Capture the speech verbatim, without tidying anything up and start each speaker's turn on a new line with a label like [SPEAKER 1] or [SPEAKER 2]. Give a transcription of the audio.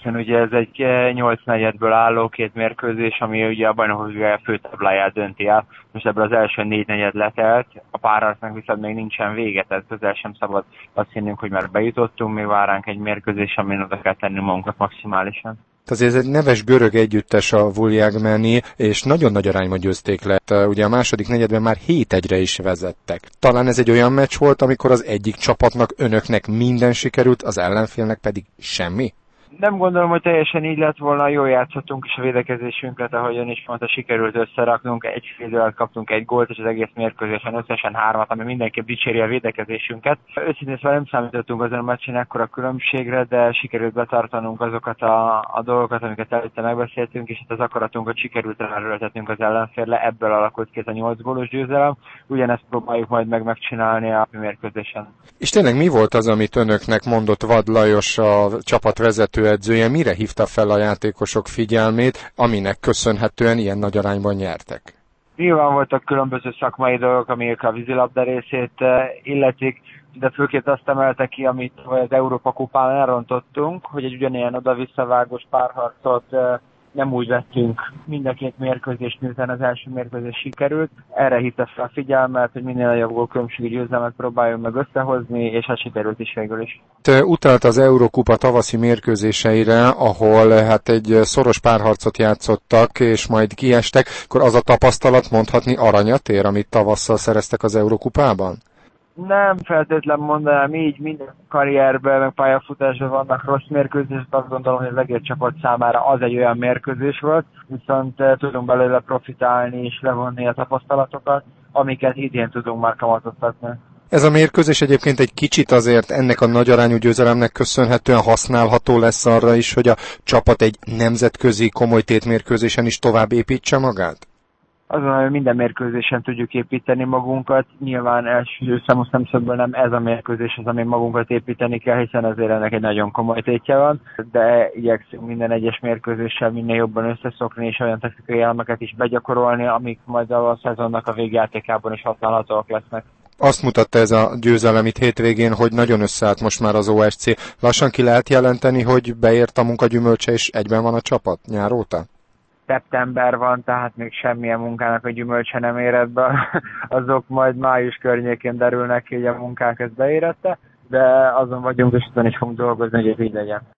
[SPEAKER 1] Hiszen ugye ez egy nyolc negyedből álló két mérkőzés, ami ugye a bajnokok ligája főtábláját dönti el. Most ebből az első négy negyed letelt, a párharcnak viszont még nincsen vége, tehát közel sem szabad azt hinnünk, hogy már bejutottunk, még vár ránk egy mérkőzés, amin oda kell tenni magunkat maximálisan.
[SPEAKER 2] Azért ez egy neves görög együttes a Vuliagmeni, és nagyon nagy arányban győzték le. Ugye a második negyedben már hét egyre is vezettek. Talán ez egy olyan meccs volt, amikor az egyik csapatnak, önöknek minden sikerült, az ellenfélnek pedig semmi?
[SPEAKER 1] Nem gondolom, hogy teljesen így lett volna, jól játszottunk is a védekezésünket, ahogy ön is mondta, sikerült összeraknunk, egy fél időt kaptunk egy gólt, és az egész mérkőzésen összesen hármat, ami mindenképp dicséri a védekezésünket. Őszintén szóval nem számítottunk azon a meccsen ekkora különbségre, de sikerült betartanunk azokat a, a dolgokat, amiket előtte megbeszéltünk, és itt az akaratunkat sikerült ráerőltetnünk az ellenfélre, ebből alakult ki ez a nyolc gólos győzelem. Ugyanezt próbáljuk majd meg megcsinálni a mérkőzésen.
[SPEAKER 2] És tényleg mi volt az, amit önöknek mondott Vad Lajos, a csapatvezető edzője, mire hívta fel a játékosok figyelmét, aminek köszönhetően ilyen nagy arányban nyertek?
[SPEAKER 1] Nyilván voltak különböző szakmai dolgok, amik a vízilabda részét illetik, de főként azt emelte ki, amit az Európa kupán elrontottunk, hogy egy ugyanilyen oda-visszavágós párharcot nem úgy vettünk mind a két mérkőzést, miután az első mérkőzés sikerült. Erre hívta fel a figyelmet, hogy minél nagyobb gólkülönbségű győzelmet próbáljon meg összehozni, és hát sikerült is végül is.
[SPEAKER 2] Te utalt az Eurókupa tavaszi mérkőzéseire, ahol hát egy szoros párharcot játszottak, és majd kiestek, akkor az a tapasztalat mondhatni aranyat ér, amit tavasszal szereztek az Eurókupában?
[SPEAKER 1] Nem feltétlen mondanám így, minden karrierben, meg pályafutásban vannak rossz mérkőzések, azt gondolom, hogy az egész csapat számára az egy olyan mérkőzés volt, viszont tudunk belőle profitálni és levonni a tapasztalatokat, amiket idén tudunk már kamatoztatni.
[SPEAKER 2] Ez a mérkőzés egyébként egy kicsit azért ennek a nagy arányú győzelemnek köszönhetően használható lesz arra is, hogy a csapat egy nemzetközi komoly tétmérkőzésen is tovább építse magát?
[SPEAKER 1] Azon, hogy minden mérkőzésen tudjuk építeni magunkat, nyilván első számú szemszögből nem ez a mérkőzés az, ami magunkat építeni kell, hiszen azért ennek egy nagyon komoly tétje van, de igyekszünk minden egyes mérkőzéssel minél jobban összeszokni, és olyan technikai elemeket is begyakorolni, amik majd a szezonnak a végjátékában is használhatóak lesznek.
[SPEAKER 2] Azt mutatta ez a győzelem itt hétvégén, hogy nagyon összeállt most már az o es cé. Lassan ki lehet jelenteni, hogy beért a munka gyümölcse, és egyben van a csapat nyár óta?
[SPEAKER 1] Szeptember van, tehát még semmilyen munkának a gyümölcse nem érett be, azok majd május környékén derülnek ki, hogy a munkák ezt beérette, de azon vagyunk, és azon is fogunk dolgozni, hogy ez így legyen.